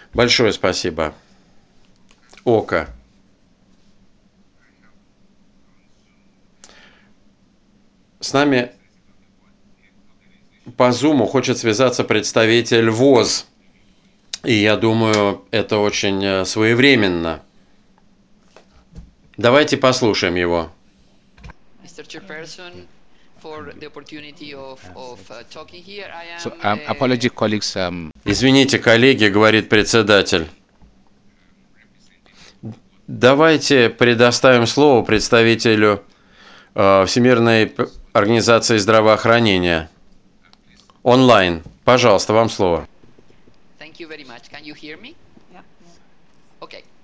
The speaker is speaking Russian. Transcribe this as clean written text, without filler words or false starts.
Большое спасибо. Ока. С нами по Зуму хочет связаться представитель ВОЗ. И я думаю, это очень своевременно. Давайте послушаем его. Mr. Chairperson, for the opportunity of talking here. I So, am apology, colleagues. Извините, коллеги, говорит председатель. Давайте предоставим слово представителю Всемирной организации здравоохранения. Онлайн. Пожалуйста, вам слово. Thank you very much. Can you hear me? Yeah. Okay.